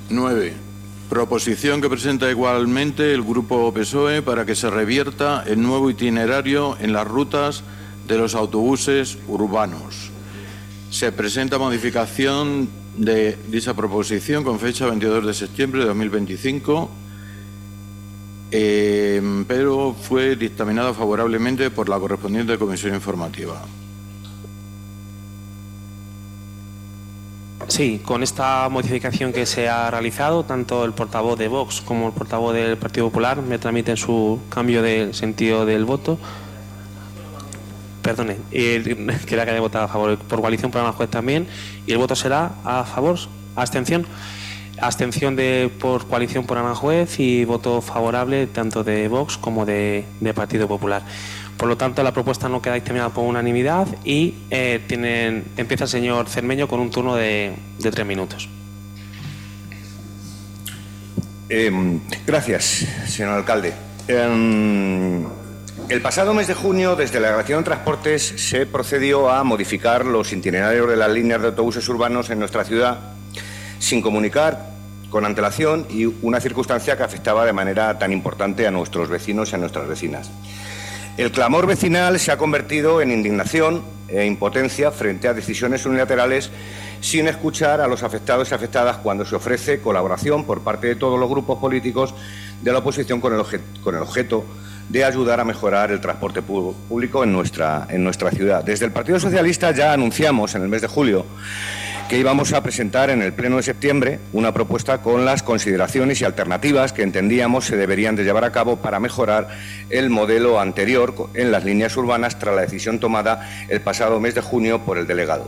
9. Proposición que presenta igualmente el Grupo PSOE para que se revierta el nuevo itinerario en las rutas de los autobuses urbanos. Se presenta modificación de dicha proposición con fecha 22 de septiembre de 2025, pero fue dictaminada favorablemente por la correspondiente comisión informativa. Sí, con esta modificación que se ha realizado, tanto el portavoz de Vox como el portavoz del Partido Popular me transmiten su cambio de sentido del voto. Perdone, quería que haya votado a favor. Por coalición por Aranjuez también. Y el voto será a favor, abstención. Abstención por coalición por Aranjuez y voto favorable tanto de Vox como de Partido Popular. Por lo tanto, la propuesta no queda dictaminada por unanimidad y empieza el señor Cermeño con un turno de 3 minutos. Gracias, señor alcalde. El pasado mes de junio, desde la Delegación de Transportes, se procedió a modificar los itinerarios de las líneas de autobuses urbanos en nuestra ciudad sin comunicar con antelación y una circunstancia que afectaba de manera tan importante a nuestros vecinos y a nuestras vecinas. El clamor vecinal se ha convertido en indignación e impotencia frente a decisiones unilaterales sin escuchar a los afectados y afectadas cuando se ofrece colaboración por parte de todos los grupos políticos de la oposición con el objeto de ayudar a mejorar el transporte público en nuestra ciudad. Desde el Partido Socialista ya anunciamos en el mes de julio que íbamos a presentar en el Pleno de septiembre una propuesta con las consideraciones y alternativas que entendíamos se deberían de llevar a cabo para mejorar el modelo anterior en las líneas urbanas tras la decisión tomada el pasado mes de junio por el delegado.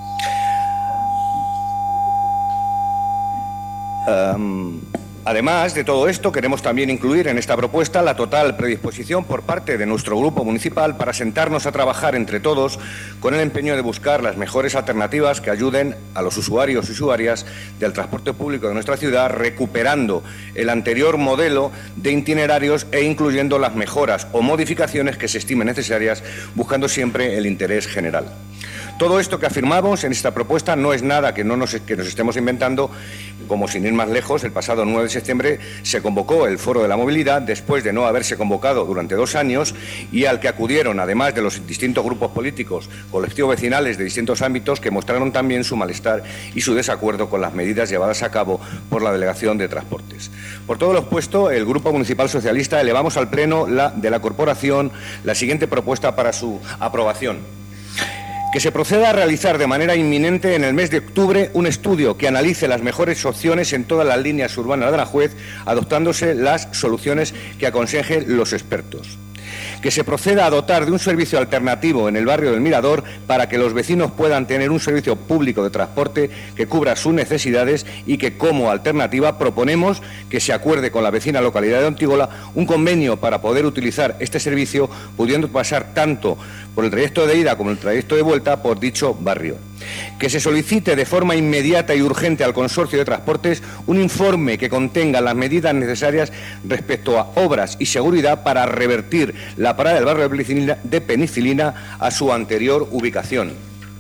Además de todo esto, queremos también incluir en esta propuesta la total predisposición por parte de nuestro grupo municipal para sentarnos a trabajar entre todos con el empeño de buscar las mejores alternativas que ayuden a los usuarios y usuarias del transporte público de nuestra ciudad, recuperando el anterior modelo de itinerarios e incluyendo las mejoras o modificaciones que se estimen necesarias, buscando siempre el interés general. Todo esto que afirmamos en esta propuesta no es nada que nos estemos inventando, como sin ir más lejos, el pasado 9 de septiembre se convocó el Foro de la Movilidad después de no haberse convocado durante 2 años y al que acudieron, además de los distintos grupos políticos, colectivos vecinales de distintos ámbitos que mostraron también su malestar y su desacuerdo con las medidas llevadas a cabo por la Delegación de Transportes. Por todo lo expuesto, el Grupo Municipal Socialista elevamos al Pleno de la Corporación la siguiente propuesta para su aprobación. Que se proceda a realizar de manera inminente en el mes de octubre un estudio que analice las mejores opciones en todas las líneas urbanas de Aranjuez, adoptándose las soluciones que aconsejen los expertos. Que se proceda a dotar de un servicio alternativo en el barrio del Mirador para que los vecinos puedan tener un servicio público de transporte que cubra sus necesidades y que, como alternativa, proponemos que se acuerde con la vecina localidad de Ontígola un convenio para poder utilizar este servicio, pudiendo pasar tanto por el trayecto de ida como el trayecto de vuelta por dicho barrio. Que se solicite de forma inmediata y urgente al Consorcio de Transportes un informe que contenga las medidas necesarias respecto a obras y seguridad para revertir la parada del barrio de Penicilina a su anterior ubicación.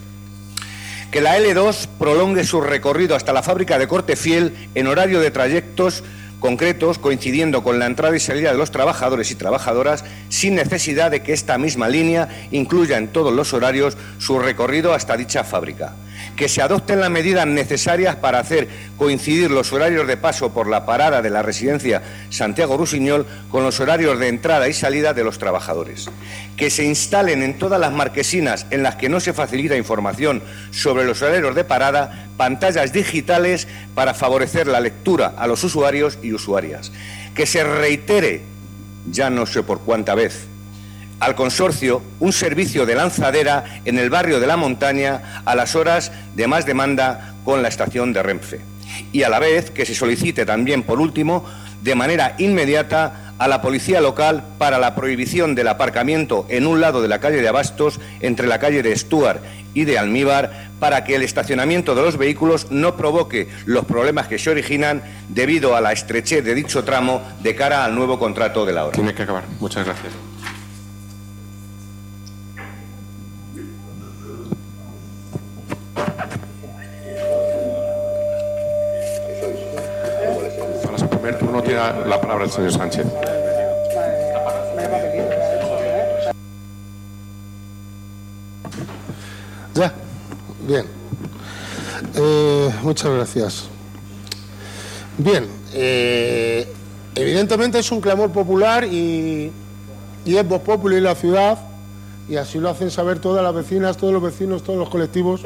Que la L2 prolongue su recorrido hasta la fábrica de Cortefiel en horario de trayectos concretos, coincidiendo con la entrada y salida de los trabajadores y trabajadoras, sin necesidad de que esta misma línea incluya en todos los horarios su recorrido hasta dicha fábrica. Que se adopten las medidas necesarias para hacer coincidir los horarios de paso por la parada de la residencia Santiago Rusiñol con los horarios de entrada y salida de los trabajadores. Que se instalen en todas las marquesinas en las que no se facilita información sobre los horarios de parada pantallas digitales para favorecer la lectura a los usuarios y usuarias. Que se reitere, ya no sé por cuánta vez, al consorcio un servicio de lanzadera en el barrio de La Montaña a las horas de más demanda con la estación de Renfe. Y a la vez que se solicite también, por último, de manera inmediata a la policía local para la prohibición del aparcamiento en un lado de la calle de Abastos, entre la calle de Stuart y de Almíbar, para que el estacionamiento de los vehículos no provoque los problemas que se originan debido a la estrechez de dicho tramo de cara al nuevo contrato de la obra. Tiene que acabar. Muchas gracias. primer turno tiene la palabra el señor Sánchez. Ya, bien. Muchas gracias. Bien, evidentemente es un clamor popular y es voz populi en la ciudad, y así lo hacen saber todas las vecinas, todos los vecinos, todos los colectivos.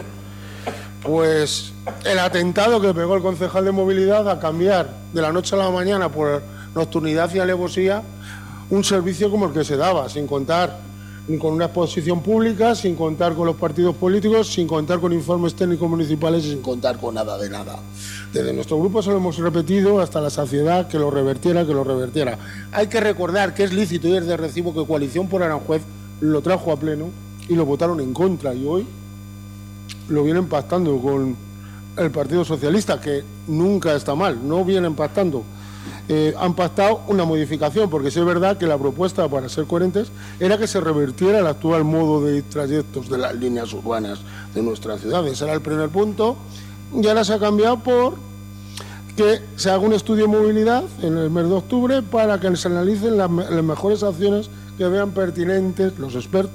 Pues el atentado que pegó el concejal de movilidad a cambiar de la noche a la mañana por nocturnidad y alevosía un servicio como el que se daba, sin contar ni con una exposición pública, sin contar con los partidos políticos, sin contar con informes técnicos municipales y sin contar con nada de nada. Desde nuestro grupo se lo hemos repetido hasta la saciedad, que lo revertiera, que lo revertiera. Hay que recordar que es lícito y es de recibo que Coalición por Aranjuez lo trajo a pleno y lo votaron en contra, y hoy lo vienen pactando con el Partido Socialista, que nunca está mal, no vienen pactando. Han pactado una modificación, porque sí es verdad que la propuesta, para ser coherentes, era que se revertiera el actual modo de trayectos de las líneas urbanas de nuestra ciudad. Ese era el primer punto, y ahora se ha cambiado por que se haga un estudio de movilidad en el mes de octubre para que se analicen las mejores acciones que vean pertinentes los expertos.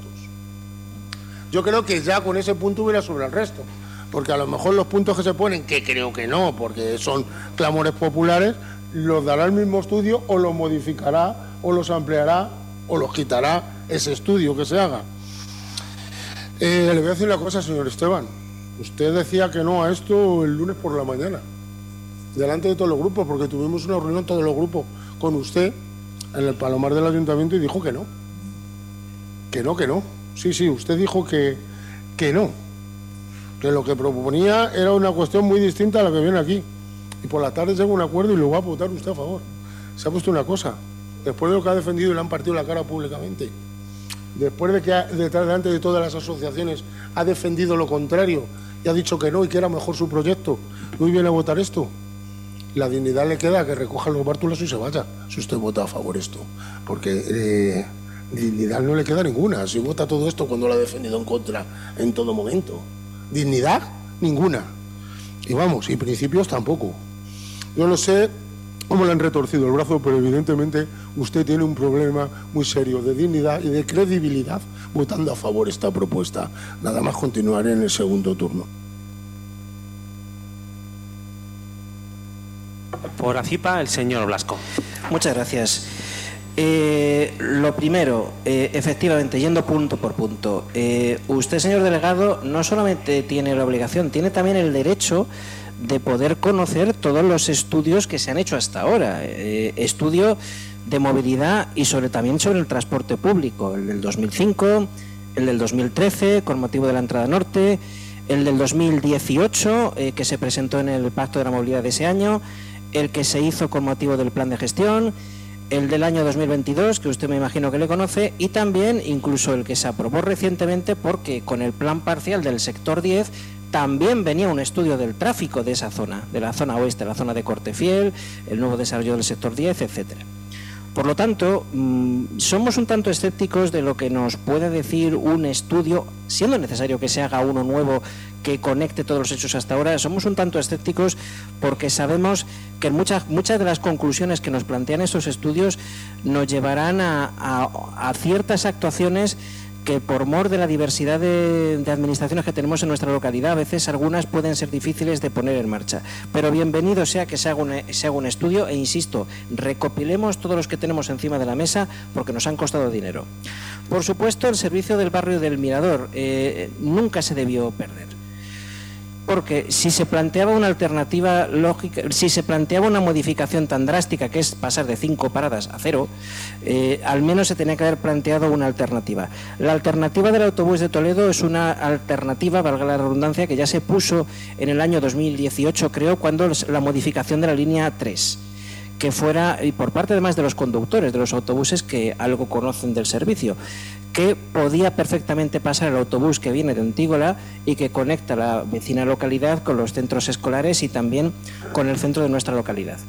Yo creo que ya con ese punto hubiera sobre el resto, porque a lo mejor los puntos que se ponen, que creo que no, porque son clamores populares, los dará el mismo estudio o los modificará o los ampliará o los quitará ese estudio que se haga. Le voy a decir una cosa, señor Esteban. Usted decía que no a esto el lunes por la mañana, delante de todos los grupos, porque tuvimos una reunión todos los grupos con usted en el Palomar del Ayuntamiento y dijo que no. Que no. Sí, usted dijo que no. Que lo que proponía era una cuestión muy distinta a la que viene aquí. Y por la tarde llega un acuerdo y lo va a votar usted a favor. Se ha puesto una cosa. Después de lo que ha defendido y le han partido la cara públicamente, después de que delante de todas las asociaciones ha defendido lo contrario y ha dicho que no y que era mejor su proyecto, hoy viene a votar esto. La dignidad le queda que recoja los bártulos y se vaya, si usted vota a favor esto. Porque dignidad no le queda ninguna si vota todo esto cuando lo ha defendido en contra en todo momento. Dignidad, ninguna. Y vamos, y principios tampoco. Yo no sé cómo le han retorcido el brazo, pero evidentemente usted tiene un problema muy serio de dignidad y de credibilidad votando a favor esta propuesta. Nada más, continuaré en el segundo turno. Por ACIPA, el señor Blasco. Muchas gracias. Lo primero, efectivamente, yendo punto por punto, usted, señor delegado, no solamente tiene la obligación, tiene también el derecho de poder conocer todos los estudios que se han hecho hasta ahora. Estudio de movilidad y también sobre el transporte público, el del 2005, el del 2013, con motivo de la entrada norte, el del 2018, que se presentó en el Pacto de la Movilidad de ese año, el que se hizo con motivo del plan de gestión, el del año 2022, que usted me imagino que le conoce, y también incluso el que se aprobó recientemente, porque con el plan parcial del sector 10 también venía un estudio del tráfico de esa zona, de la zona oeste, la zona de Cortefiel, el nuevo desarrollo del sector 10, etcétera. Por lo tanto, somos un tanto escépticos de lo que nos puede decir un estudio, siendo necesario que se haga uno nuevo que conecte todos los hechos hasta ahora. Somos un tanto escépticos porque sabemos que muchas de las conclusiones que nos plantean estos estudios nos llevarán a ciertas actuaciones que, por mor de la diversidad de administraciones que tenemos en nuestra localidad, a veces algunas pueden ser difíciles de poner en marcha. Pero bienvenido sea que se haga un estudio, e insisto, recopilemos todos los que tenemos encima de la mesa porque nos han costado dinero. Por supuesto, el servicio del barrio del Mirador nunca se debió perder. Porque si se planteaba una alternativa lógica, si se planteaba una modificación tan drástica, que es pasar de 5 paradas a 0, al menos se tenía que haber planteado una alternativa. La alternativa del autobús de Toledo es una alternativa, valga la redundancia, que ya se puso en el año 2018, creo, cuando la modificación de la línea 3, que fuera, y por parte además de los conductores de los autobuses que algo conocen del servicio, que podía perfectamente pasar el autobús que viene de Antígola y que conecta la vecina localidad con los centros escolares y también con el centro de nuestra localidad.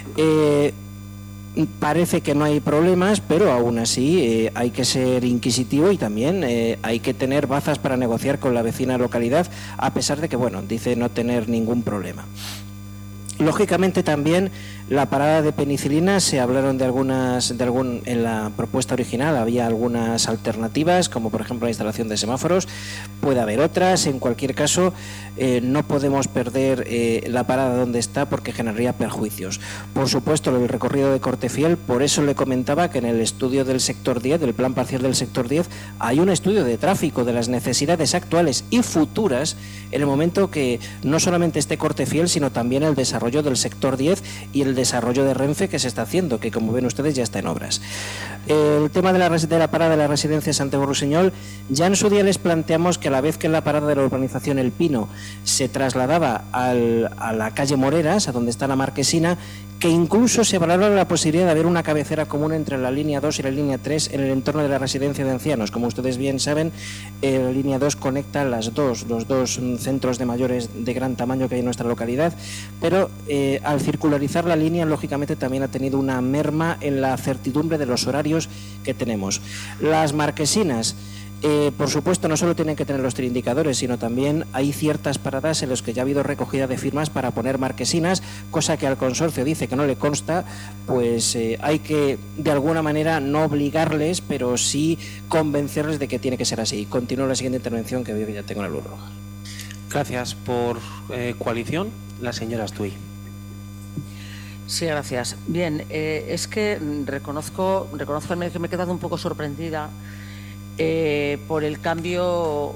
Parece que no hay problemas, pero aún así hay que ser inquisitivo y también hay que tener bazas para negociar con la vecina localidad, a pesar de que, bueno, dice no tener ningún problema. Lógicamente también La parada de penicilina, se hablaron en la propuesta original había algunas alternativas, como por ejemplo la instalación de semáforos, puede haber otras. En cualquier caso, no podemos perder la parada donde está porque generaría perjuicios. Por supuesto, el recorrido de Cortefiel, por eso le comentaba que en el estudio del sector 10, del plan parcial del sector 10, hay un estudio de tráfico de las necesidades actuales y futuras en el momento que no solamente esté Cortefiel, sino también el desarrollo del sector 10 y el desarrollo de Renfe que se está haciendo, que como ven ustedes ya está en obras. El tema de la parada de la residencia Santiago Rusiñol, ya en su día les planteamos que a la vez que la parada de la urbanización El Pino se trasladaba a la calle Moreras, a donde está la Marquesina, que incluso se valoraba la posibilidad de haber una cabecera común entre la línea 2 y la línea 3 en el entorno de la residencia de ancianos. Como ustedes bien saben, la línea 2 conecta los dos centros de mayores de gran tamaño que hay en nuestra localidad, pero al circularizar la línea, lógicamente también ha tenido una merma en la certidumbre de los horarios que tenemos. Las marquesinas, por supuesto, no solo tienen que tener los triindicadores, sino también hay ciertas paradas en las que ya ha habido recogida de firmas para poner marquesinas, cosa que al consorcio dice que no le consta. Pues hay que, de alguna manera, no obligarles, pero sí convencerles de que tiene que ser así. Continúo la siguiente intervención, que veo que ya tengo la luz roja. Gracias. Por coalición, la señora Astuy. Sí, gracias. Bien, es que reconozco que me he quedado un poco sorprendida por el cambio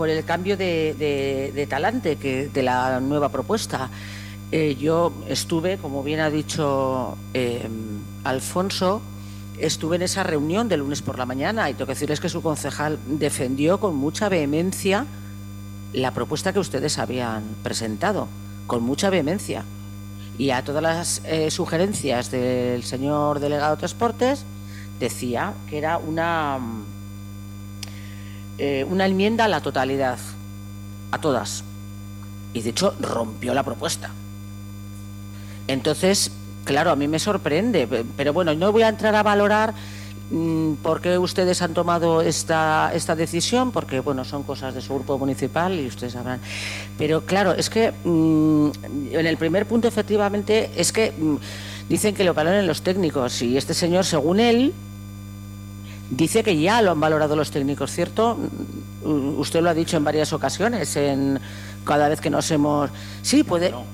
de talante de la nueva propuesta. Yo estuve, como bien ha dicho Alfonso, estuve en esa reunión del lunes por la mañana y tengo que decirles que su concejal defendió con mucha vehemencia la propuesta que ustedes habían presentado, con mucha vehemencia. Y a todas las sugerencias del señor delegado de Transportes decía que era una enmienda a la totalidad, a todas. Y de hecho rompió la propuesta. Entonces, claro, a mí me sorprende, pero bueno, no voy a entrar a valorar por qué ustedes han tomado esta decisión, porque bueno, son cosas de su grupo municipal y ustedes sabrán. Pero claro, es que en el primer punto, efectivamente, es que dicen que lo valoren los técnicos, y este señor, según él, dice que ya lo han valorado los técnicos, ¿cierto? Usted lo ha dicho en varias ocasiones, cada vez que nos hemos... Sí, puede... No.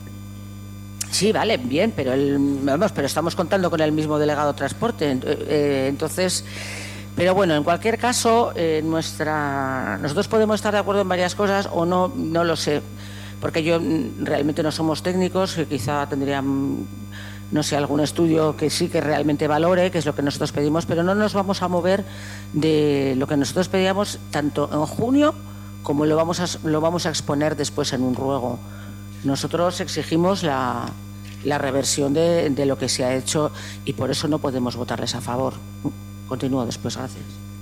Sí, vale, bien, pero pero estamos contando con el mismo delegado de transporte, entonces... Pero bueno, en cualquier caso, nosotros podemos estar de acuerdo en varias cosas o no lo sé, porque realmente no somos técnicos, que quizá tendrían, no sé, algún estudio que sí que realmente valore, que es lo que nosotros pedimos, pero no nos vamos a mover de lo que nosotros pedíamos tanto en junio como lo vamos a exponer después en un ruego. Nosotros exigimos la reversión de lo que se ha hecho y por eso no podemos votarles a favor. Continúo después, gracias.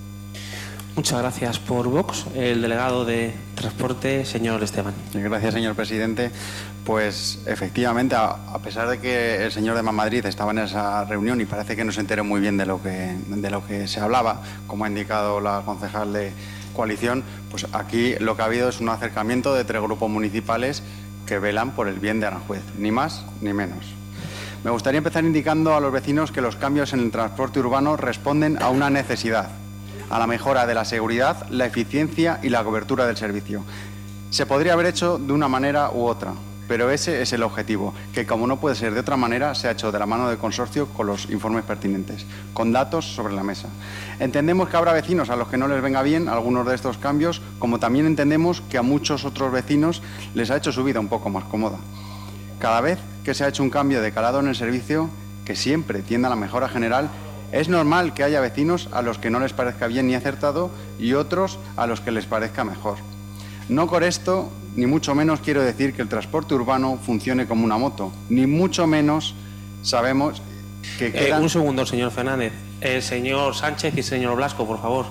Muchas gracias. Por Vox, el delegado de Transporte, señor Esteban. Gracias, señor presidente. Pues efectivamente, a pesar de que el señor de Madrid estaba en esa reunión y parece que no se enteró muy bien de lo que se hablaba, como ha indicado la concejal de coalición, pues aquí lo que ha habido es un acercamiento de 3 grupos municipales que velan por el bien de Aranjuez, ni más ni menos. Me gustaría empezar indicando a los vecinos que los cambios en el transporte urbano responden a una necesidad, a la mejora de la seguridad, la eficiencia y la cobertura del servicio. Se podría haber hecho de una manera u otra, pero ese es el objetivo, que como no puede ser de otra manera, se ha hecho de la mano del consorcio con los informes pertinentes, con datos sobre la mesa. Entendemos que habrá vecinos a los que no les venga bien algunos de estos cambios, como también entendemos que a muchos otros vecinos les ha hecho su vida un poco más cómoda. Cada vez que se ha hecho un cambio de calado en el servicio, que siempre tiende a la mejora general, es normal que haya vecinos a los que no les parezca bien ni acertado y otros a los que les parezca mejor. No con esto, ni mucho menos quiero decir que el transporte urbano funcione como una moto, ni mucho menos sabemos que quedan... Un segundo, señor Fernández. El señor Sánchez y el señor Blasco, por favor.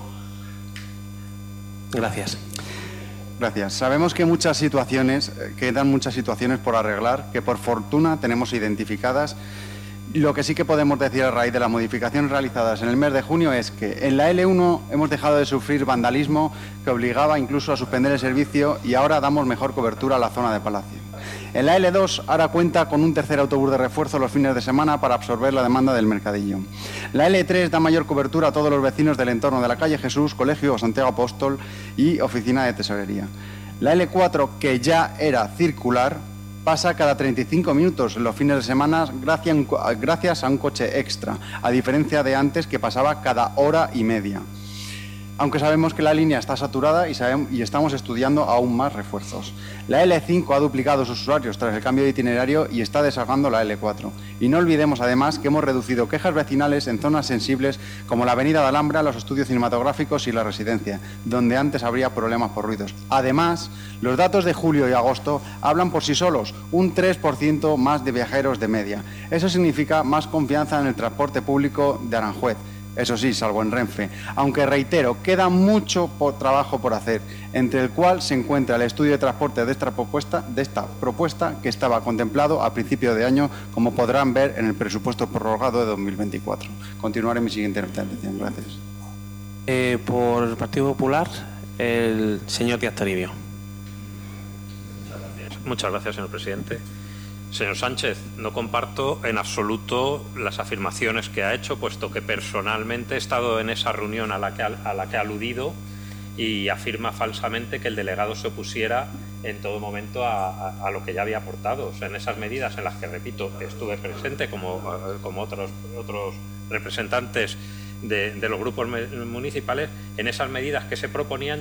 Gracias. Gracias. Sabemos que quedan muchas situaciones por arreglar, que por fortuna tenemos identificadas. Lo que sí que podemos decir a raíz de las modificaciones realizadas en el mes de junio es que en la L1 hemos dejado de sufrir vandalismo que obligaba incluso a suspender el servicio y ahora damos mejor cobertura a la zona de Palacio. En la L2 ahora cuenta con un tercer autobús de refuerzo los fines de semana para absorber la demanda del mercadillo. La L3 da mayor cobertura a todos los vecinos del entorno de la calle Jesús, Colegio Santiago Apóstol y Oficina de Tesorería. La L4, que ya era circular, pasa cada 35 minutos en los fines de semana gracias a un coche extra, a diferencia de antes que pasaba cada hora y media. Aunque sabemos que la línea está saturada y estamos estudiando aún más refuerzos. La L5 ha duplicado sus usuarios tras el cambio de itinerario y está desahogando la L4. Y no olvidemos además que hemos reducido quejas vecinales en zonas sensibles como la avenida de Alhambra, los estudios cinematográficos y la residencia, donde antes habría problemas por ruidos. Además, los datos de julio y agosto hablan por sí solos, un 3% más de viajeros de media. Eso significa más confianza en el transporte público de Aranjuez. Eso sí, salvo en Renfe. Aunque reitero, queda mucho trabajo por hacer, entre el cual se encuentra el estudio de transporte de esta propuesta que estaba contemplado a principio de año, como podrán ver en el presupuesto prorrogado de 2024. Continuaré mi siguiente intervención. Gracias. Por el Partido Popular, el señor Díaz Toribio. Muchas gracias, señor presidente. Señor Sánchez, no comparto en absoluto las afirmaciones que ha hecho, puesto que personalmente he estado en esa reunión a la que ha aludido y afirma falsamente que el delegado se opusiera en todo momento a lo que ya había aportado. O sea, en esas medidas en las que, repito, estuve presente como otros representantes de los grupos municipales, en esas medidas que se proponían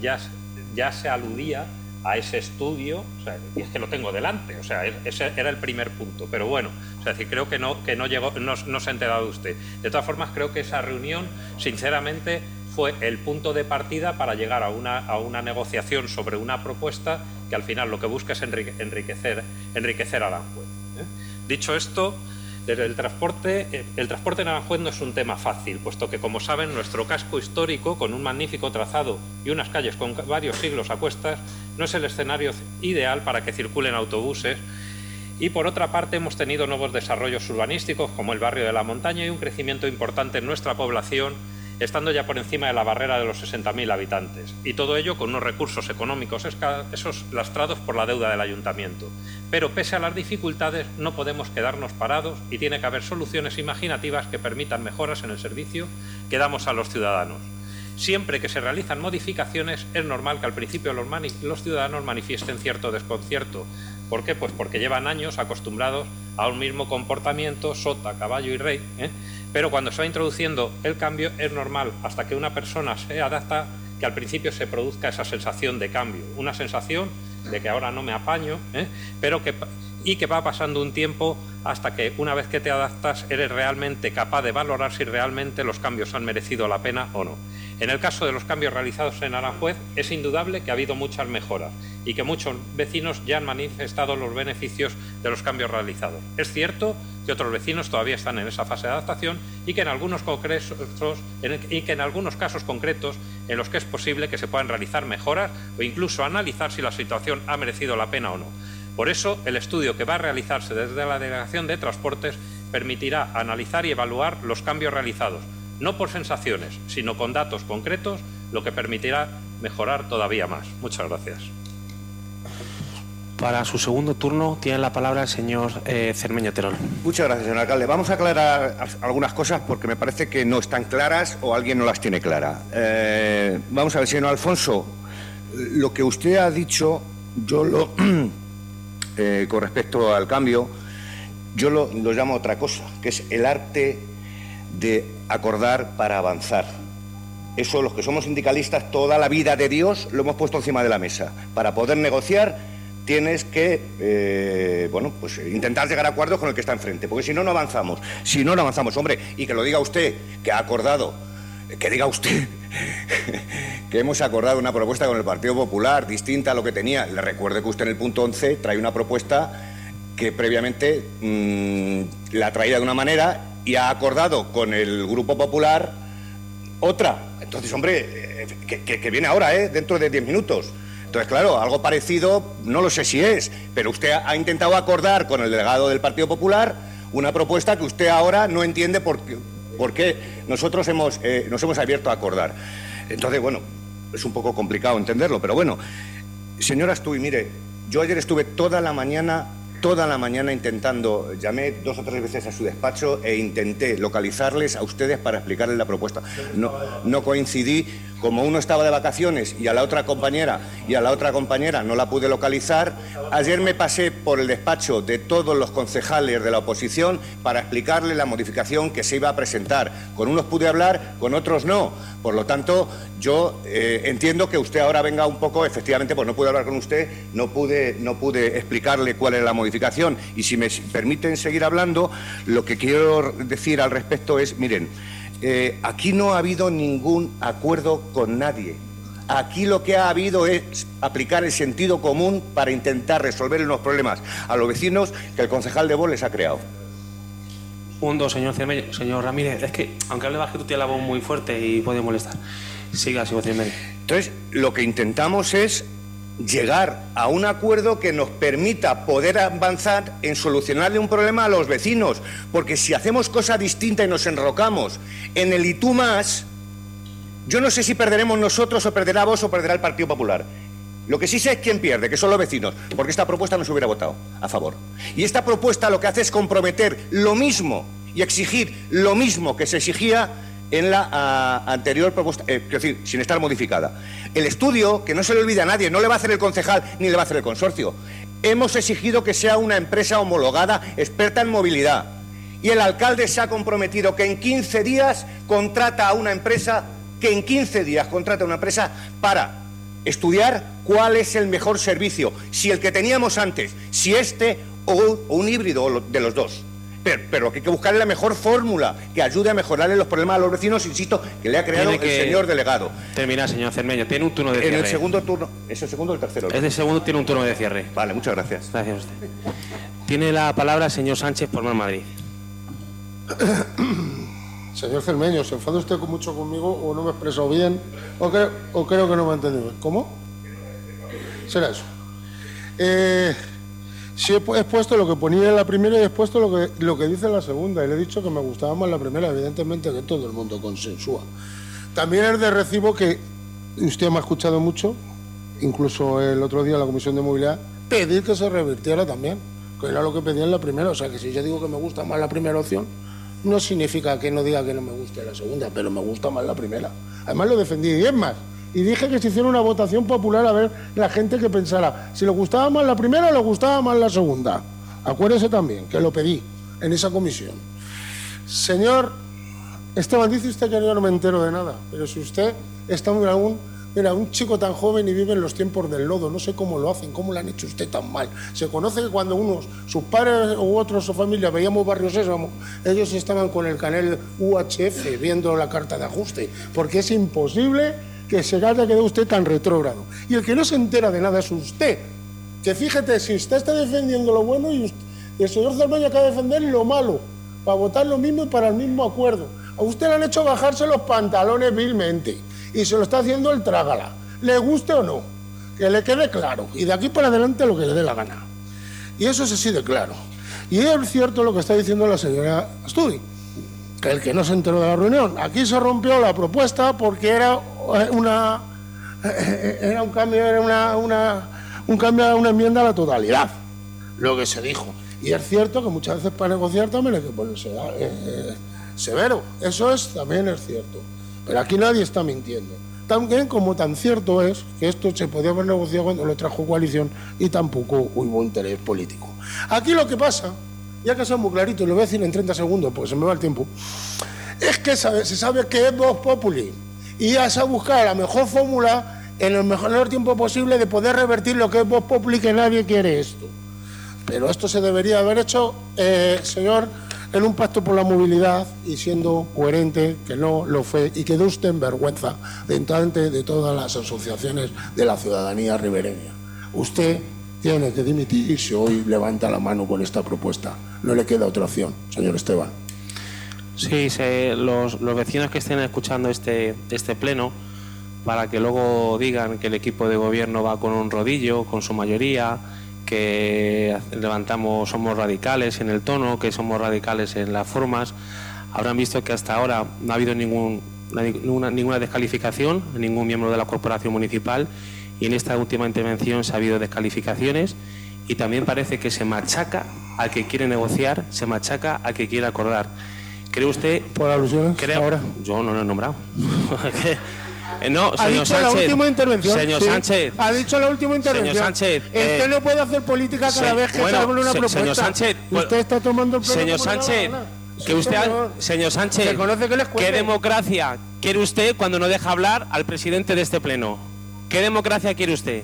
ya se aludía a ese estudio, o sea, y es que lo tengo delante, o sea, ese era el primer punto, pero bueno, o sea, creo que no llegó, no se ha enterado usted. De todas formas, creo que esa reunión, sinceramente, fue el punto de partida para llegar a una negociación sobre una propuesta que al final lo que busca es enriquecer a Aranjuez. Dicho esto, desde el transporte en Aranjuez no es un tema fácil, puesto que, como saben, nuestro casco histórico, con un magnífico trazado y unas calles con varios siglos a cuestas, no es el escenario ideal para que circulen autobuses. Y, por otra parte, hemos tenido nuevos desarrollos urbanísticos, como el barrio de la Montaña, y un crecimiento importante en nuestra población, estando ya por encima de la barrera de los 60.000 habitantes. Y todo ello con unos recursos económicos escasos lastrados por la deuda del ayuntamiento. Pero, pese a las dificultades, no podemos quedarnos parados y tiene que haber soluciones imaginativas que permitan mejoras en el servicio que damos a los ciudadanos. Siempre que se realizan modificaciones, es normal que al principio los ciudadanos manifiesten cierto desconcierto. ¿Por qué? Pues porque llevan años acostumbrados a un mismo comportamiento, sota, caballo y rey, Pero cuando se va introduciendo el cambio, es normal, hasta que una persona se adapta, que al principio se produzca esa sensación de cambio, una sensación de que ahora no me apaño, pero que va pasando un tiempo hasta que, una vez que te adaptas, eres realmente capaz de valorar si realmente los cambios han merecido la pena o no. En el caso de los cambios realizados en Aranjuez, es indudable que ha habido muchas mejoras y que muchos vecinos ya han manifestado los beneficios de los cambios realizados. Es cierto que otros vecinos todavía están en esa fase de adaptación y que en algunos casos concretos en los que es posible que se puedan realizar mejoras o incluso analizar si la situación ha merecido la pena o no. Por eso, el estudio que va a realizarse desde la Delegación de Transportes permitirá analizar y evaluar los cambios realizados, no por sensaciones, sino con datos concretos, lo que permitirá mejorar todavía más. Muchas gracias. Para su segundo turno tiene la palabra el señor Cermeño Terol. Muchas gracias, señor alcalde. Vamos a aclarar algunas cosas porque me parece que no están claras o alguien no las tiene claras. Vamos a ver, señor Alfonso, lo que usted ha dicho, yo lo con respecto al cambio, yo lo llamo otra cosa, que es el arte de acordar para avanzar. Eso, los que somos sindicalistas, toda la vida de Dios lo hemos puesto encima de la mesa. Para poder negociar tienes que intentar llegar a acuerdos con el que está enfrente, porque si no, no avanzamos. Si no, no avanzamos, hombre, y que lo diga usted, que ha acordado, que diga usted que hemos acordado una propuesta con el Partido Popular distinta a lo que tenía. Le recuerdo que usted en el punto 11 trae una propuesta que previamente la traía de una manera y ha acordado con el Grupo Popular otra. Entonces, hombre, que viene ahora, dentro de 10 minutos. Entonces, claro, algo parecido, no lo sé si es, pero usted ha intentado acordar con el delegado del Partido Popular una propuesta que usted ahora no entiende por qué nosotros nos hemos abierto a acordar. Entonces, bueno, es un poco complicado entenderlo, pero bueno. Señora Astuy, mire, Yo ayer estuve toda la mañana intentando, llamé 2 o 3 veces a su despacho e intenté localizarles a ustedes para explicarles la propuesta. No coincidí, como uno estaba de vacaciones y a la otra compañera no la pude localizar. Ayer me pasé por el despacho de todos los concejales de la oposición para explicarles la modificación que se iba a presentar. Con unos pude hablar, con otros no. Por lo tanto, yo entiendo que usted ahora venga un poco, efectivamente, pues no pude hablar con usted, no pude explicarle cuál era la modificación. Y si me permiten seguir hablando, lo que quiero decir al respecto es, miren, aquí no ha habido ningún acuerdo con nadie. Aquí lo que ha habido es aplicar el sentido común para intentar resolver los problemas a los vecinos que el concejal de Vox les ha creado. Señor Cermello. Señor Ramírez, es que aunque hable bajito tiene la voz muy fuerte y puede molestar. Siga, señor Cermello. Entonces, lo que intentamos es llegar a un acuerdo que nos permita poder avanzar en solucionarle un problema a los vecinos, porque si hacemos cosa distinta y nos enrocamos en el y tú más, yo no sé si perderemos nosotros o perderá Vox o perderá el Partido Popular. Lo que sí sé es quién pierde, que son los vecinos, porque esta propuesta no se hubiera votado a favor. Y esta propuesta lo que hace es comprometer lo mismo y exigir lo mismo que se exigía en la anterior propuesta, es decir, sin estar modificada. El estudio, que no se le olvide a nadie, no le va a hacer el concejal ni le va a hacer el consorcio. Hemos exigido que sea una empresa homologada, experta en movilidad. Y el alcalde se ha comprometido que en 15 días contrata a una empresa, para estudiar cuál es el mejor servicio, si el que teníamos antes, si este o un híbrido de los dos. Pero lo que hay que buscar es la mejor fórmula que ayude a mejorarle los problemas a los vecinos, insisto, que le ha creado el señor delegado. Termina, señor Cermello. Tiene un turno de cierre. En el segundo turno. ¿Es el segundo o el tercero? Es el segundo, tiene un turno de cierre. Vale, muchas gracias. Gracias a usted. Tiene la palabra el señor Sánchez por Más Madrid. Señor Cermeño, ¿se enfada usted mucho conmigo o no me he expresado bien? ¿O creo que no me ha entendido? ¿Cómo? Será eso. Sí, he puesto lo que ponía en la primera y he puesto lo que dice en la segunda. Y le he dicho que me gustaba más la primera, evidentemente que todo el mundo consensúa. También es de recibo que usted me ha escuchado mucho, incluso el otro día en la Comisión de Movilidad, pedir que se revirtiera también, que era lo que pedía en la primera. O sea, que si yo digo que me gusta más la primera opción, no significa que no diga que no me guste la segunda, pero me gusta más la primera. Además lo defendí, y es más, y dije que se hiciera una votación popular a ver la gente que pensara si le gustaba más la primera o le gustaba más la segunda. Acuérdese también que lo pedí en esa comisión. Señor Esteban, dice usted que yo no me entero de nada, pero si usted está un chico tan joven y vive en los tiempos del lodo, no sé cómo lo hacen, cómo lo han hecho usted tan mal. Se conoce que cuando sus padres u otros o familia veíamos Barrio Sésamo, ellos estaban con el canal UHF viendo la carta de ajuste, porque es imposible que se haya quedado usted tan retrógrado. Y el que no se entera de nada es usted. Que fíjate, si usted está defendiendo lo bueno y el señor Cermeño acaba de defender lo malo, para votar lo mismo y para el mismo acuerdo. A usted le han hecho bajarse los pantalones vilmente y se lo está haciendo el trágala. Le guste o no, que le quede claro. Y de aquí para adelante lo que le dé la gana. Y eso es así de claro. Y es cierto lo que está diciendo la señora Astudi, que el que no se enteró de la reunión. Aquí se rompió la propuesta porque era un cambio a una enmienda a la totalidad, lo que se dijo. Y es cierto que muchas veces para negociar también hay que ponerse severo. Eso también es cierto. Pero aquí nadie está mintiendo. También como tan cierto es que esto se podía haber negociado cuando lo trajo coalición y tampoco hubo interés político. Aquí lo que pasa, ya que sea muy clarito, y lo voy a decir en 30 segundos, porque se me va el tiempo, es que se sabe que es Vox Populi y ya se ha buscado la mejor fórmula en el mejor tiempo posible de poder revertir lo que es Vox Populi, que nadie quiere esto. Pero esto se debería haber hecho, señor, en un pacto por la movilidad y siendo coherente, que no lo fue, y quedó usted en vergüenza delante de todas las asociaciones de la ciudadanía ribereña. Usted tiene que dimitir si hoy levanta la mano con esta propuesta. No le queda otra opción, señor Esteban. Sí, los vecinos que estén escuchando este pleno, para que luego digan que el equipo de gobierno va con un rodillo, con su mayoría, que somos radicales en el tono, que somos radicales en las formas, habrán visto que hasta ahora no ha habido ninguna descalificación, ningún miembro de la corporación municipal, y en esta última intervención se ha habido descalificaciones y también parece que se machaca al que quiere negociar, se machaca al que quiere acordar. ¿Cree usted? ¿Por alusiones ahora? Yo no lo he nombrado. No, ha dicho Sánchez, la última intervención. Señor Sánchez. Ha dicho la última intervención. Señor Sánchez. Usted no puede hacer política cada vez que se habla una propuesta. Señor Sánchez. Usted está tomando el pleno. Señor Sánchez. Señor Sánchez, ¿qué democracia quiere usted cuando no deja hablar al presidente de este pleno? ¿Qué democracia quiere usted?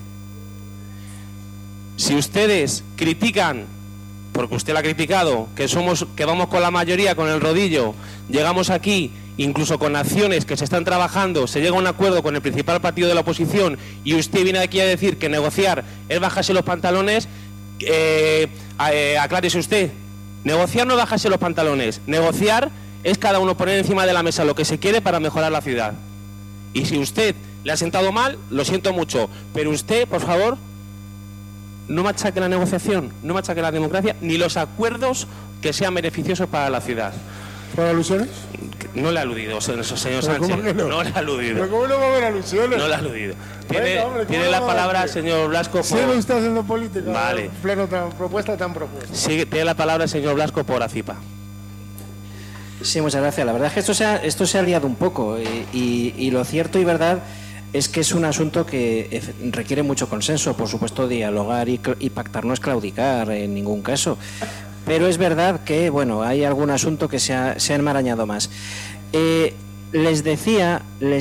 Si ustedes critican, porque usted la ha criticado, que vamos con la mayoría, con el rodillo, llegamos aquí, incluso con acciones que se están trabajando, se llega a un acuerdo con el principal partido de la oposición y usted viene aquí a decir que negociar es bajarse los pantalones, aclárese usted. Negociar no es bajarse los pantalones, negociar es cada uno poner encima de la mesa lo que se quiere para mejorar la ciudad. Y si usted le ha sentado mal, lo siento mucho, pero usted, por favor, no machaque la negociación, no machaque la democracia, ni los acuerdos que sean beneficiosos para la ciudad. ¿Por alusiones? No le ha aludido, señor Sánchez. No le ha aludido. ¿Pero cómo no va a haber alusiones? No le ha aludido. Tiene la palabra el señor Blasco. Sigue usted haciendo política. Vale. Pleno propuesta tan propuesta. Tiene la palabra el señor Blasco por ACIPA. Sí, muchas gracias. La verdad es que esto se ha liado un poco y lo cierto y verdad es que es un asunto que requiere mucho consenso. Por supuesto, dialogar y pactar no es claudicar en ningún caso. Pero es verdad que, bueno, hay algún asunto que se ha enmarañado más. Les decía,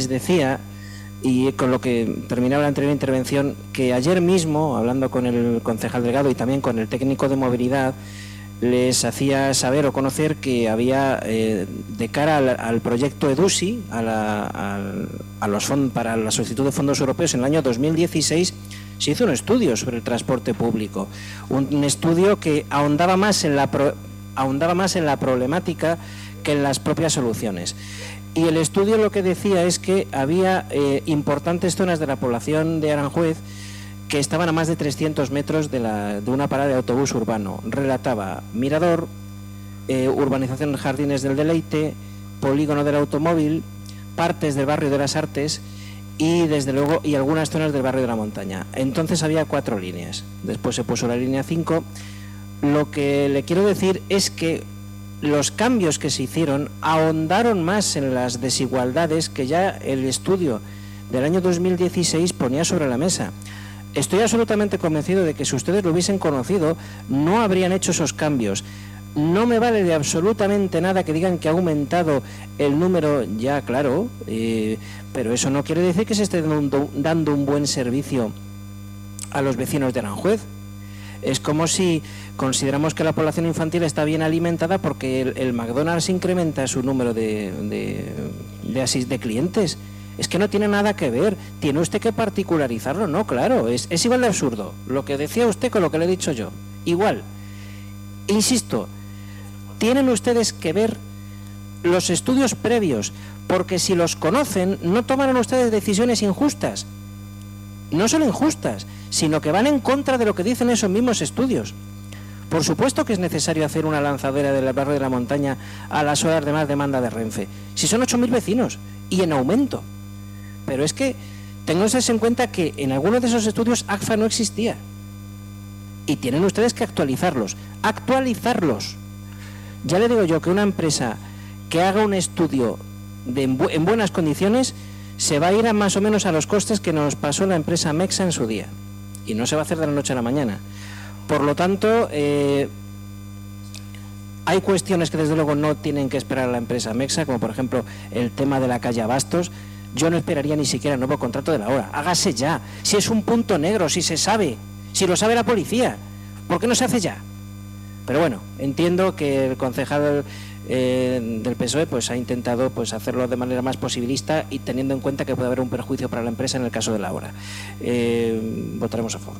y con lo que terminaba la anterior intervención, que ayer mismo, hablando con el concejal Delgado y también con el técnico de movilidad, les hacía saber o conocer que había, de cara al proyecto EDUSI, para la solicitud de fondos europeos en el año 2016, se hizo un estudio sobre el transporte público, un estudio que ahondaba más en la problemática que en las propias soluciones. Y el estudio lo que decía es que había importantes zonas de la población de Aranjuez que estaban a más de 300 metros de una parada de autobús urbano. Relataba Mirador, urbanización Jardines del Deleite, polígono del automóvil, partes del barrio de las Artes y desde luego y algunas zonas del barrio de la Montaña. Entonces había 4 líneas. Después se puso la línea 5. Lo que le quiero decir es que los cambios que se hicieron ahondaron más en las desigualdades que ya el estudio del año 2016 ponía sobre la mesa. Estoy absolutamente convencido de que si ustedes lo hubiesen conocido, no habrían hecho esos cambios. No me vale de absolutamente nada que digan que ha aumentado el número, ya claro, pero eso no quiere decir que se esté dando un buen servicio a los vecinos de Aranjuez. Es como si consideramos que la población infantil está bien alimentada porque el McDonald's incrementa su número de clientes. Es que no tiene nada que ver. Tiene usted que particularizarlo. No, claro, es igual de absurdo lo que decía usted con lo que le he dicho yo. Igual. Insisto, tienen ustedes que ver los estudios previos, porque si los conocen, no tomarán ustedes decisiones injustas. No solo injustas, sino que van en contra de lo que dicen esos mismos estudios. Por supuesto que es necesario hacer una lanzadera del barrio de la Montaña a las horas de más demanda de Renfe. Si son 8.000 vecinos y en aumento. Pero es que tengan ustedes en cuenta que en algunos de esos estudios ACFA no existía. Y tienen ustedes que actualizarlos. ¡Actualizarlos! Ya le digo yo que una empresa que haga un estudio en buenas condiciones se va a ir más o menos a los costes que nos pasó la empresa Mexa en su día. Y no se va a hacer de la noche a la mañana. Por lo tanto, hay cuestiones que desde luego no tienen que esperar a la empresa Mexa, como por ejemplo el tema de la calle Abastos. Yo no esperaría ni siquiera el nuevo contrato de la hora. Hágase ya. Si es un punto negro, si se sabe, si lo sabe la policía, ¿por qué no se hace ya? Pero bueno, entiendo que el concejal del PSOE pues ha intentado pues hacerlo de manera más posibilista y teniendo en cuenta que puede haber un perjuicio para la empresa en el caso de la hora. Votaremos a favor.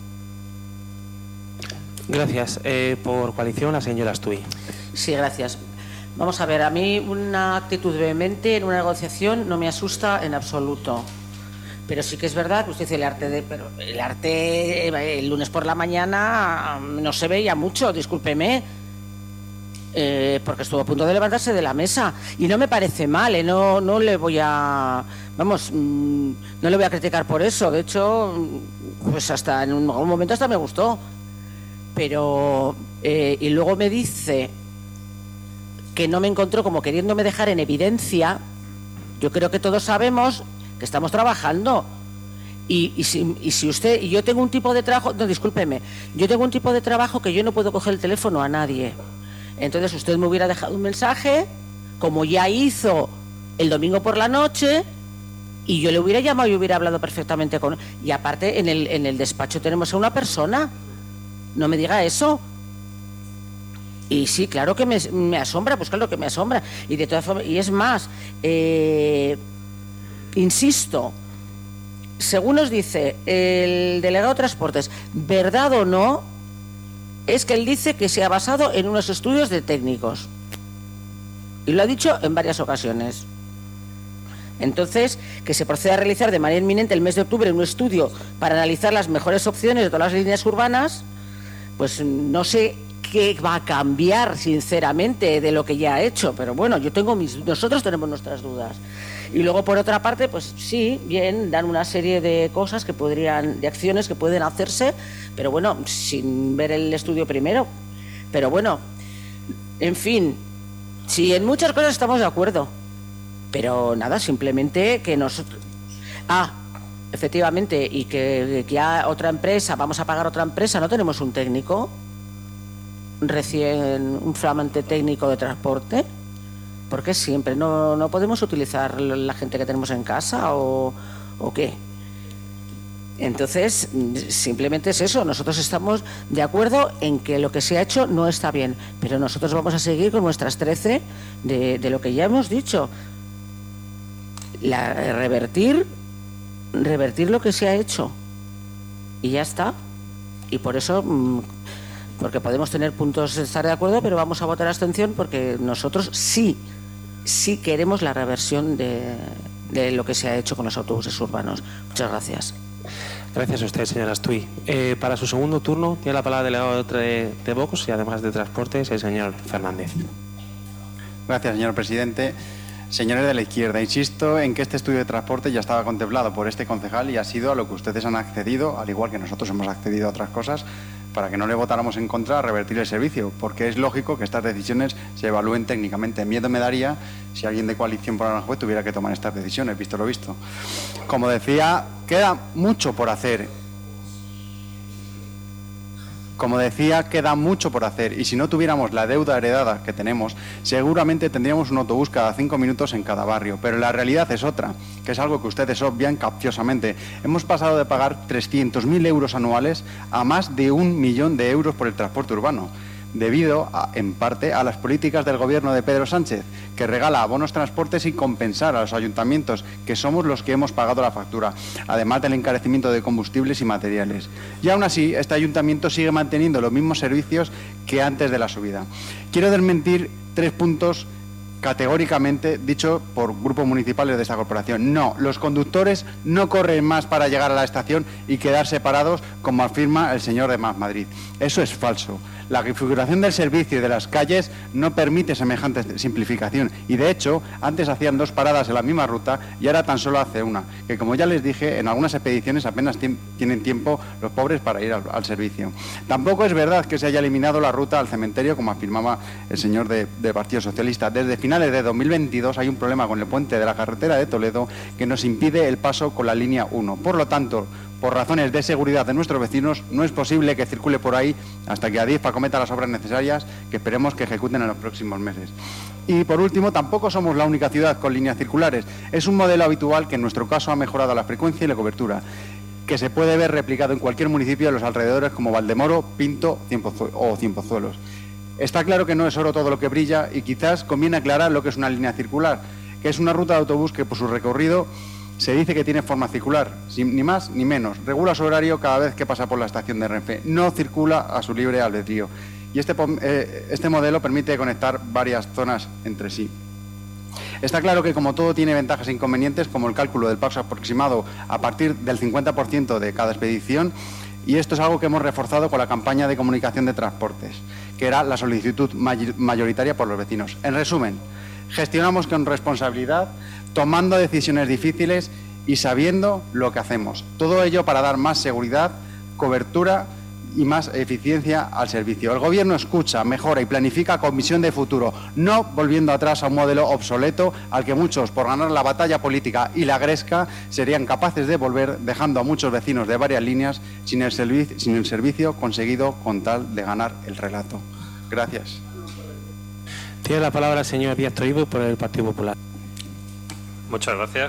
Gracias. Por coalición, la señora Astuy. Sí, gracias. Vamos a ver, a mí una actitud vehemente en una negociación no me asusta en absoluto. Pero sí que es verdad que usted dice pero el arte el lunes por la mañana no se veía mucho, discúlpeme. porque estuvo a punto de levantarse de la mesa. Y no me parece mal, no le voy a... Vamos, no le voy a criticar por eso. De hecho, pues hasta en algún momento hasta me gustó. Pero... y luego me dice que no me encontró como queriéndome dejar en evidencia. Yo creo que todos sabemos que estamos trabajando. Y si usted... Y yo tengo un tipo de trabajo... No, discúlpeme. Yo tengo un tipo de trabajo que yo no puedo coger el teléfono a nadie. Entonces usted me hubiera dejado un mensaje, como ya hizo el domingo por la noche, y yo le hubiera llamado y hubiera hablado perfectamente con... Y aparte, en el despacho tenemos a una persona. No me diga eso. Y sí, claro que me asombra, pues claro que me asombra. Y de todas formas, y es más, insisto, según nos dice el delegado de Transportes, verdad o no, es que él dice que se ha basado en unos estudios de técnicos. Y lo ha dicho en varias ocasiones. Entonces, que se proceda a realizar de manera inminente el mes de octubre un estudio para analizar las mejores opciones de todas las líneas urbanas, pues no sé qué va a cambiar, sinceramente, de lo que ya ha hecho. Pero bueno, nosotros tenemos nuestras dudas. Y luego, por otra parte, pues sí, bien, dan una serie de cosas de acciones que pueden hacerse, pero bueno, sin ver el estudio primero. Pero bueno, en fin, sí, en muchas cosas estamos de acuerdo. Pero nada, simplemente que nosotros... efectivamente, y que ya otra empresa, vamos a pagar otra empresa, ¿no tenemos un técnico? Un flamante técnico de transporte. ¿Por qué siempre? ¿No podemos utilizar la gente que tenemos en casa o qué? Entonces, simplemente es eso. Nosotros estamos de acuerdo en que lo que se ha hecho no está bien, pero nosotros vamos a seguir con nuestras 13 de lo que ya hemos dicho. Revertir lo que se ha hecho. Y ya está. Y por eso... porque podemos tener puntos de estar de acuerdo, pero vamos a votar abstención porque nosotros sí queremos la reversión de lo que se ha hecho con los autobuses urbanos. Muchas gracias. Gracias a usted, señora Astuy. Para su segundo turno tiene la palabra el delegado de Vox y además de Transportes, el señor Fernández. Gracias, señor presidente. Señores de la izquierda, insisto en que este estudio de transporte ya estaba contemplado por este concejal y ha sido a lo que ustedes han accedido, al igual que nosotros hemos accedido a otras cosas, para que no le votáramos en contra a revertir el servicio, porque es lógico que estas decisiones se evalúen técnicamente. Miedo me daría si alguien de Coalición por Aranjuez tuviera que tomar estas decisiones, visto lo visto. Como decía, queda mucho por hacer. Queda mucho por hacer y si no tuviéramos la deuda heredada que tenemos, seguramente tendríamos un autobús cada 5 minutos en cada barrio. Pero la realidad es otra, que es algo que ustedes obvian capciosamente. Hemos pasado de pagar 300.000 euros anuales a más de 1 millón de euros por el transporte urbano, debido, en parte, a las políticas del gobierno de Pedro Sánchez, que regala abonos transportes sin compensar a los ayuntamientos, que somos los que hemos pagado la factura, además del encarecimiento de combustibles y materiales. Y aún así, este ayuntamiento sigue manteniendo los mismos servicios que antes de la subida. Quiero desmentir 3 puntos categóricamente dicho por grupos municipales de esta corporación. No, los conductores no corren más para llegar a la estación y quedar separados, como afirma el señor de Más Madrid. Eso es falso. La configuración del servicio y de las calles no permite semejante simplificación y, de hecho, antes hacían 2 paradas en la misma ruta y ahora tan solo hace una, que, como ya les dije, en algunas expediciones apenas tienen tiempo los pobres para ir al servicio. Tampoco es verdad que se haya eliminado la ruta al cementerio, como afirmaba el señor del Partido Socialista. Desde finales de 2022 hay un problema con el puente de la carretera de Toledo que nos impide el paso con la línea 1. Por lo tanto, por razones de seguridad de nuestros vecinos, no es posible que circule por ahí hasta que Adif acometa las obras necesarias que esperemos que ejecuten en los próximos meses. Y por último, tampoco somos la única ciudad con líneas circulares. Es un modelo habitual que en nuestro caso ha mejorado la frecuencia y la cobertura, que se puede ver replicado en cualquier municipio de los alrededores como Valdemoro, Pinto o Cienpozuelos. Está claro que no es oro todo lo que brilla y quizás conviene aclarar lo que es una línea circular, que es una ruta de autobús que por su recorrido se dice que tiene forma circular, ni más ni menos. Regula su horario cada vez que pasa por la estación de Renfe. No circula a su libre albedrío. Y este modelo permite conectar varias zonas entre sí. Está claro que, como todo, tiene ventajas e inconvenientes, como el cálculo del paso aproximado a partir del 50% de cada expedición Y esto es algo que hemos reforzado con la campaña de comunicación de transportes, que era la solicitud mayoritaria por los vecinos. En resumen, gestionamos con responsabilidad, tomando decisiones difíciles y sabiendo lo que hacemos. Todo ello para dar más seguridad, cobertura y más eficiencia al servicio. El Gobierno escucha, mejora y planifica con visión de futuro, no volviendo atrás a un modelo obsoleto al que muchos, por ganar la batalla política y la gresca, serían capaces de volver, dejando a muchos vecinos de varias líneas sin el servicio conseguido con tal de ganar el relato. Gracias. Tiene la palabra el señor Díaz Toribio por el Partido Popular. Muchas gracias.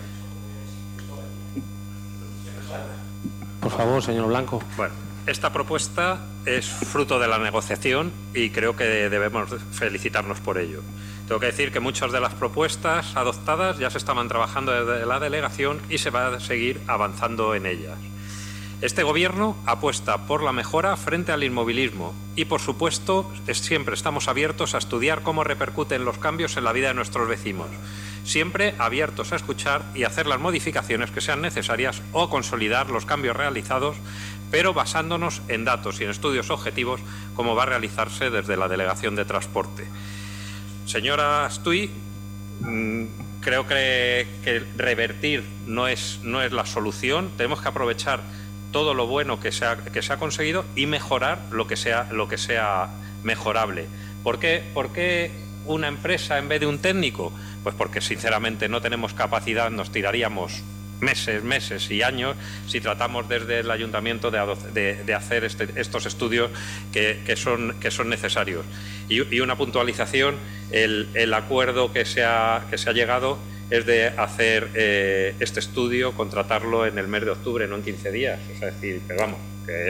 Por favor, señor Blanco. Bueno, esta propuesta es fruto de la negociación y creo que debemos felicitarnos por ello. Tengo que decir que muchas de las propuestas adoptadas ya se estaban trabajando desde la delegación y se va a seguir avanzando en ellas. Este Gobierno apuesta por la mejora frente al inmovilismo y, por supuesto, siempre estamos abiertos a estudiar cómo repercuten los cambios en la vida de nuestros vecinos. Siempre abiertos a escuchar y hacer las modificaciones que sean necesarias o consolidar los cambios realizados, pero basándonos en datos y en estudios objetivos, como va a realizarse desde la Delegación de Transporte. Señora Astuy, creo que revertir no es la solución. Tenemos que aprovechar todo lo bueno que se ha conseguido y mejorar lo que sea mejorable. ¿Por qué una empresa en vez de un técnico? Pues porque sinceramente no tenemos capacidad, nos tiraríamos meses y años si tratamos desde el ayuntamiento de hacer estos estudios que son necesarios. Y una puntualización, el acuerdo que se ha llegado es de hacer este estudio, contratarlo en el mes de octubre, no en 15 días. O sea, decir, pero vamos, que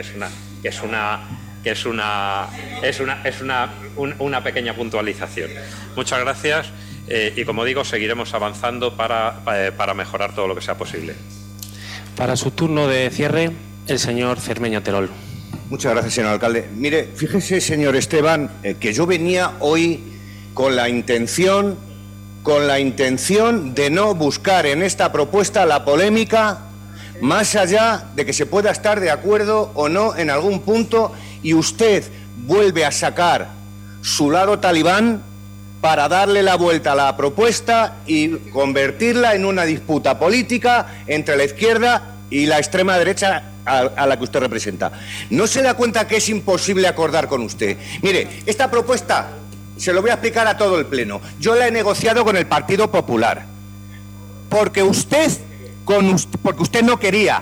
es una pequeña puntualización. Muchas gracias y, como digo, seguiremos avanzando para mejorar todo lo que sea posible. Para su turno de cierre, el señor Cermeño Terol. Muchas gracias, señor alcalde. Mire, fíjese, señor Esteban, que yo venía hoy con la intención de no buscar en esta propuesta la polémica, más allá de que se pueda estar de acuerdo o no en algún punto, y usted vuelve a sacar su lado talibán para darle la vuelta a la propuesta y convertirla en una disputa política entre la izquierda y la extrema derecha a la que usted representa. ¿No se da cuenta que es imposible acordar con usted? Mire, esta propuesta se lo voy a explicar a todo el Pleno. Yo la he negociado con el Partido Popular. Porque usted no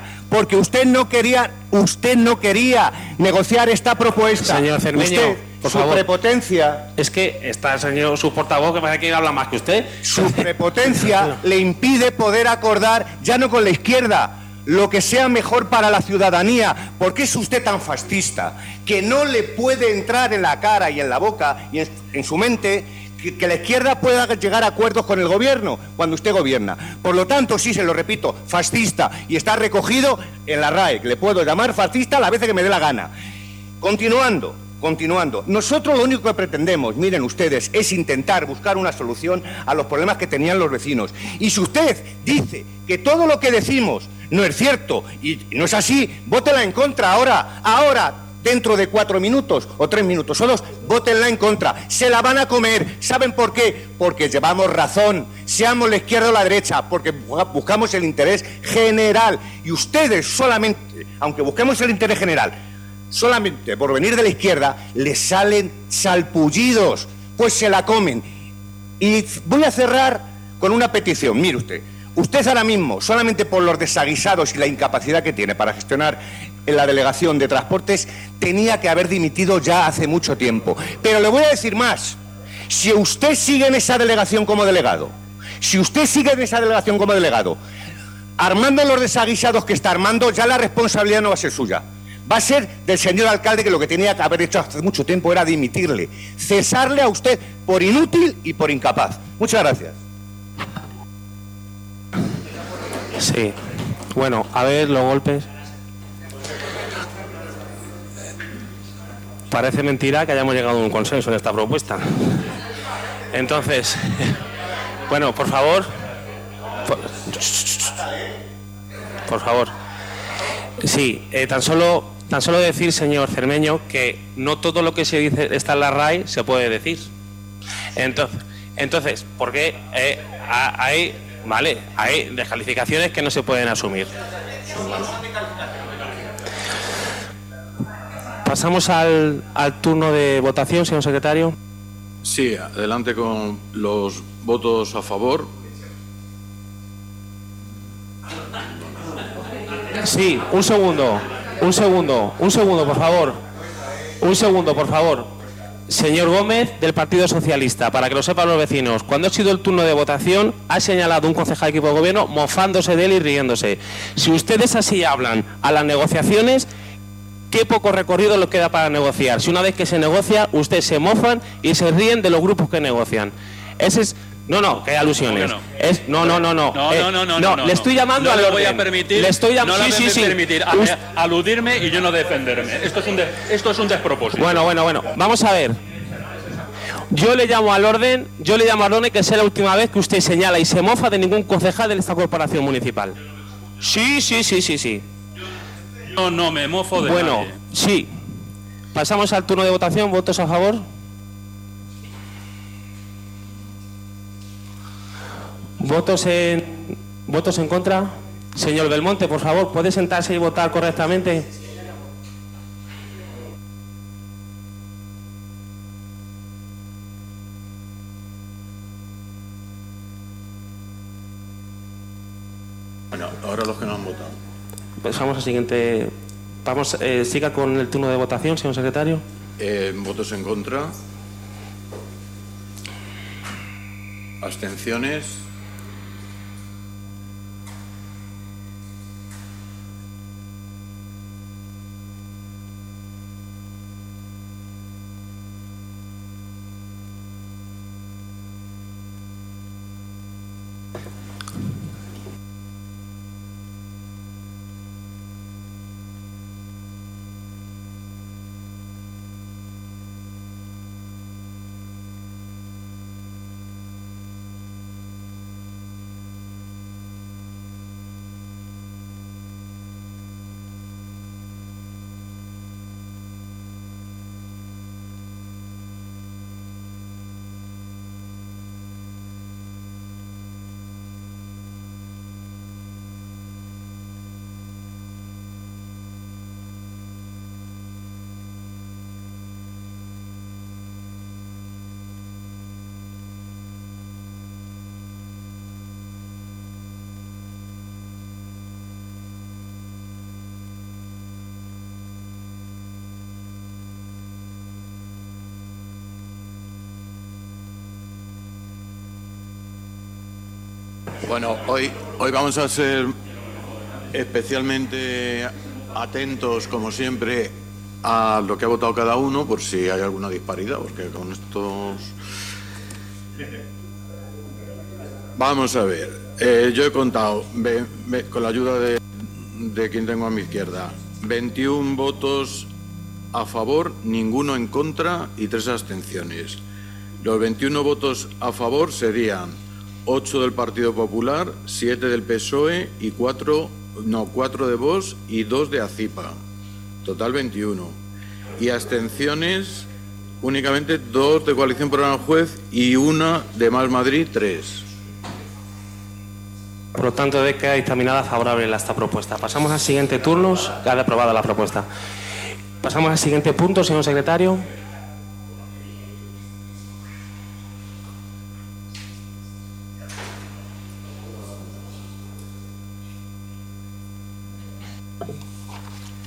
quería negociar esta propuesta. Señor Cermeño, por favor. Prepotencia. Es que está el señor, su portavoz, que parece que habla más que usted. Su prepotencia le impide poder acordar, ya no con la izquierda, lo que sea mejor para la ciudadanía. ¿Por qué es usted tan fascista que no le puede entrar en la cara y en la boca y en su mente que la izquierda pueda llegar a acuerdos con el Gobierno cuando usted gobierna? Por lo tanto, sí, se lo repito, fascista, y está recogido en la RAE, que le puedo llamar fascista a la vez que me dé la gana. Continuando, nosotros lo único que pretendemos, miren ustedes, es intentar buscar una solución a los problemas que tenían los vecinos. Y si usted dice que todo lo que decimos no es cierto y no es así, vótela en contra ahora, dentro de 4 minutos o 3 minutos o 2, vótenla en contra. Se la van a comer. ¿Saben por qué? Porque llevamos razón, seamos la izquierda o la derecha, porque buscamos el interés general. Y ustedes solamente, aunque busquemos el interés general, solamente por venir de la izquierda, les salen salpullidos, pues se la comen. Y voy a cerrar con una petición. Mire usted ahora mismo, solamente por los desaguisados y la incapacidad que tiene para gestionar en la Delegación de Transportes, tenía que haber dimitido ya hace mucho tiempo. Pero le voy a decir más. Si usted sigue en esa delegación como delegado, armando los desaguisados que está armando, ya la responsabilidad no va a ser suya. Va a ser del señor alcalde, que lo que tenía que haber hecho hace mucho tiempo era dimitirle, cesarle a usted por inútil y por incapaz. Muchas gracias. Sí. Bueno, a ver los golpes. Parece mentira que hayamos llegado a un consenso en esta propuesta. Entonces, bueno, por favor. Por favor. Sí, tan solo decir, señor Cermeño, que no todo lo que se dice está en la RAE se puede decir. Entonces, porque hay descalificaciones que no se pueden asumir. Pasamos al turno de votación, señor secretario. Sí, adelante con los votos a favor. Sí, un segundo, por favor. Un segundo, por favor. Señor Gómez, del Partido Socialista, para que lo sepan los vecinos, cuando ha sido el turno de votación, ha señalado un concejal de equipo de gobierno mofándose de él y riéndose. Si ustedes así hablan a las negociaciones, qué poco recorrido le queda para negociar. Si una vez que se negocia, ustedes se mofan y se ríen de los grupos que negocian. Ese es... No, que hay alusiones. No. No, le estoy llamando al orden. No le voy a permitir, permitir aludirme y yo no defenderme. Esto es un despropósito. Bueno. Vamos a ver. Yo le llamo al orden que sea la última vez que usted señala y se mofa de ningún concejal de esta corporación municipal. Sí. Yo no me mofo de nadie. Sí. Pasamos al turno de votación. ¿Votos a favor? ¿Votos en contra? Señor Belmonte, por favor, ¿puede sentarse y votar correctamente? Bueno, ahora los que no han votado. Pues vamos al siguiente. Siga con el turno de votación, señor secretario. ¿Votos en contra? ¿Abstenciones? Bueno, hoy vamos a ser especialmente atentos, como siempre, a lo que ha votado cada uno, por si hay alguna disparidad, porque con estos... Vamos a ver, yo he contado, con la ayuda de quien tengo a mi izquierda, 21 votos a favor, ninguno en contra y 3 abstenciones. Los 21 votos a favor serían 8 del Partido Popular, 7 del PSOE y 4 de Vox y 2 de ACIPA. Total 21. Y abstenciones únicamente 2 de Coalición por Aranjuez y 1 de Más Madrid, 3. Por lo tanto, queda dictaminada favorable a esta propuesta. Pasamos al siguiente turno. Queda aprobada la propuesta. Pasamos al siguiente punto, señor secretario.